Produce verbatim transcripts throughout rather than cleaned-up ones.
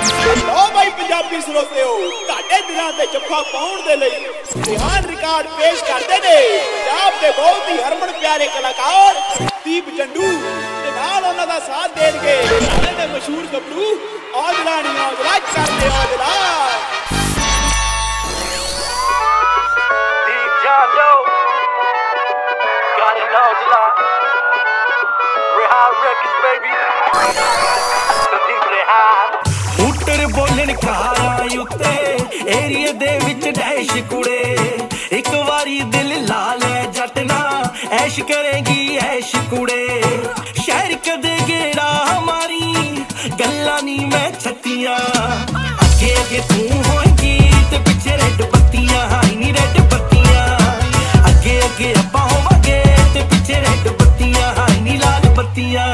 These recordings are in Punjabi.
लो भाई पंजाबी श्रोते हो तुहाडे दिलां ते जफ्फा पाउण दे लई रिहान रिकॉर्ड पेश करदे ने पंजाब दे बहुत ही हरमन प्यारे कलाकार दीप जंडू ते नाल उन्हां दा साथ देणगे सारे दे मशहूर गबरू औजला नी औजला करदे औजला दीप Zandu got it Aujla Rehan Records baby Sandeep Rehan ਉੱਟਰ ਬੋਲਣ ਖਾਰਾਂ ਉੱਤੇ ਏਰੀਏ ਦੇ ਵਿੱਚ ਡੈਸ਼ ਕੁੜੇ ਇੱਕ ਵਾਰੀ ਦਿਲ ਲਾ ਲੈ ਜੱਟ ਨਾ ਐਸ਼ ਕਰੇਗੀ ਐਸ਼ ਕੁੜੇ ਸ਼ਹਿਰ ਕਦੇ ਗੇੜਾ ਹਮਾਰੀ ਗੱਲਾਂ ਨੀ ਮੈਂ ਛੱਤੀਆਂ ਅੱਗੇ ਅੱਗੇ ਤੂੰ ਹੋਏਗੀ ਤੇ ਪਿੱਛੇ ਰੈੱਡ ਬੱਤੀਆਂ ਹਾਈ ਨੀ ਰੈੱਡ ਬੱਤੀਆਂ ਅੱਗੇ ਅੱਗੇ ਆਪਾਂ ਹੋਵਾਂਗੇ ਤੇ ਪਿੱਛੇ ਰੈੱਡ ਬੱਤੀਆਂ ਹਾਈ ਨੀ ਲਾਲ ਬੱਤੀਆਂ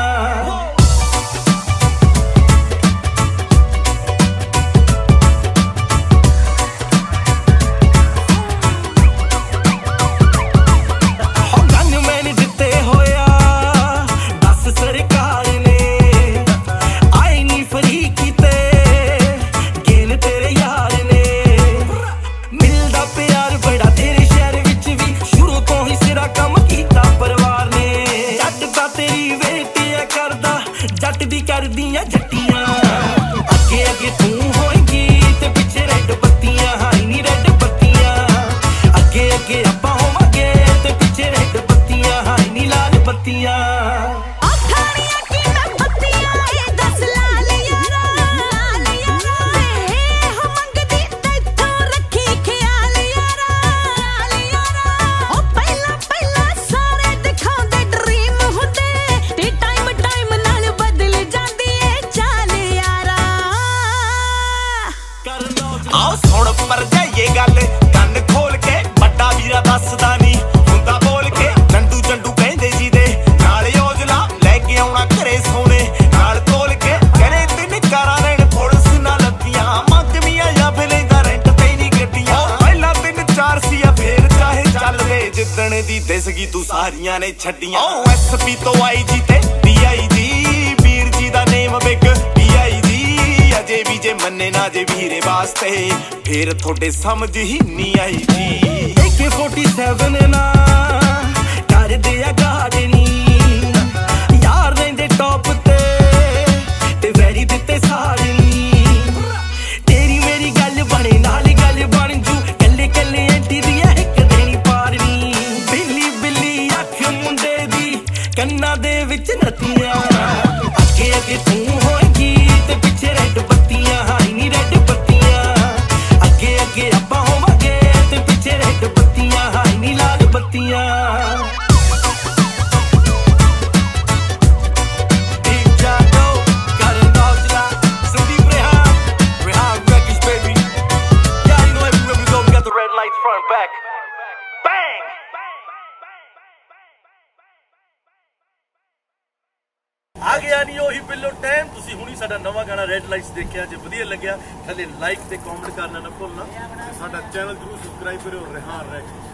ਜੱਟ ਦੀ ਕਰਦੀਆਂ ਜੱਟੀਆਂ ਅੱਗੇ ਅੱਗੇ ਤੂੰ ਹੋਏਗੀ ਤੇ ਪਿੱਛੇ ਰੈੱਡ ਬੱਤੀਆਂ ਹਾਈ ਨੀ ਰੈੱਡ ਬੱਤੀਆਂ ਅੱਗੇ ਅੱਗੇ ਆਪਾਂ ਹੋਵਾਂਗੇ ਤੇ ਪਿੱਛੇ ਰੈੱਡ ਬੱਤੀਆਂ ਹਾਈ ਨੀ ਲਾਲ ਬੱਤੀਆਂ ਆਓ ਸੁਣ ਪਰ ਜਾਈਏ ਗੱਲ ਕੰਨ ਖੋਲ ਕੇ ਵੱਡਾ ਵੀਰਾ ਦੱਸਦਾ ਨੀ ਹੁੰਦਾ ਬੋਲ ਕੇ ਜੰਡੂ ਜੰਡੂ ਕਹਿੰਦੇ ਜੀ ਦੇ ਨਾਲ ਔਜਲਾ ਲੈ ਕੇ ਆਉਣਾ ਘਰੇ ਸੋਨੇ ਨਾਲ ਤੋਲ ਕੇ ਕਹਿੰਦੇ ਤਿੰਨ ਕਾਰਾਂ ਲੈਣ ਪੁਲਿਸ ਨਾ ਲੱਦੀਆਂ ਮੰਗਵੀਆਂ ਜਾਂ ਫਿਰ ਲੈਂਦਾ ਰੈਂਟ ਤੇ ਨਹੀਂ ਗੱਡੀਆਂ ਪਹਿਲਾਂ ਤਿੰਨ ਚਾਰ ਸੀ ਆ ਫੇਰ ਚਾਹੇ ਚੱਲਦੇ ਜਿੱਦਣ ਦੀ ਦਿਸਗੀ ਤੂੰ ਸਾਰੀਆਂ ਨੇ ਛੱਡੀਆਂ ਓ ਐਸ ਪੀ ਤੋਂ ਆਈ ਜੀ ਤੇ ਡੀ ਆਈ ਜੀ ਵੀਰ ਜੀ ਦਾ ਨੇਮ ਬਿਗ ਡੀ ਆਈ ਜੀ ਅਜੇ ਵੀ ਜੇ ਮੰਨੇ ਨਾ ਜੇ ਵੀਰੇ ਵਾਸਤੇ ਫੇਰ ਤੁਹਾਡੇ ਸਮਝ ਹੀ ਨਹੀਂ ਆਈ ਜੀ ਏ ਕੇ ਫੋਰਟੀ ਸੈਵਨ ਨਾ ਕਰਦੇ ਆ ਗਾਰਡਨੀ ਯਾਰ ਰਹਿੰਦੇ ਟੌਪ ਤੇ ਤੇ ਵੈਰੀ ਦਿੱਤੇ ਸਾੜਨੀ ਤੇਰੀ ਮੇਰੀ ਗੱਲ ਬਣੇ ਨਾਲ ਗੱਲ ਬਣ ਜੂ ਕੱਲੇ ਕੱਲੇ ਐਂਟੀ ਦੀਆਂ ਇੱਕ ਦੇਣੀ ਪਾਰਨੀ ਬਿੱਲੀ ਬਿੱਲੀ ਅੱਖ ਮੁੰਡੇ ਦੀ ਕੰਨਾਂ ਦੇ ਵਿੱਚ ਨੱਤੀਆਂ ਅੱਗੇ ਅੱਗੇ ਤੂੰ ਹੋਏਗੀ ਤੇ ਪਿੱਛੇ ਰੈੱਡ ਬੱਤੀਆਂ ਹਾਈ ਨੀ ਰੈੱਡ ਬੱਤੀਆਂ ਅੱਗੇ ਅੱਗੇ ਆਪਾਂ ਹੋਵਾਂਗੇ ਤੇ ਪਿੱਛੇ ਰੈੱਡ ਬੱਤੀਆਂ ਹਾਈ ਨੀ ਲਾਲ ਬੱਤੀਆਂ Deep Jando, got it Aujla Sandeep Rehan, Rehan Records baby Yeah, you know everywhere we go we got the red lights front back Bang! ਆ ਗਿਆ ਨਹੀਂ ਉਹੀ ਬਿੱਲੋ ਟਾਈਮ ਤੁਸੀਂ ਹੁਣੀ ਸਾਡਾ ਨਵਾਂ ਗਾਣਾ ਰੈੱਡ ਲਾਈਟਸ ਦੇਖਿਆ ਜੇ ਵਧੀਆ ਲੱਗਿਆ ਥੱਲੇ ਲਾਈਕ ਤੇ ਕਮੈਂਟ ਕਰਨਾ ਨਾ ਭੁੱਲਣਾ ਸਾਡਾ ਚੈਨਲ ਜਰੂਰ ਸਬਸਕ੍ਰਾਈਬ ਕਰਿਓ ਰਿਹਾਨ ਰੈਕਸ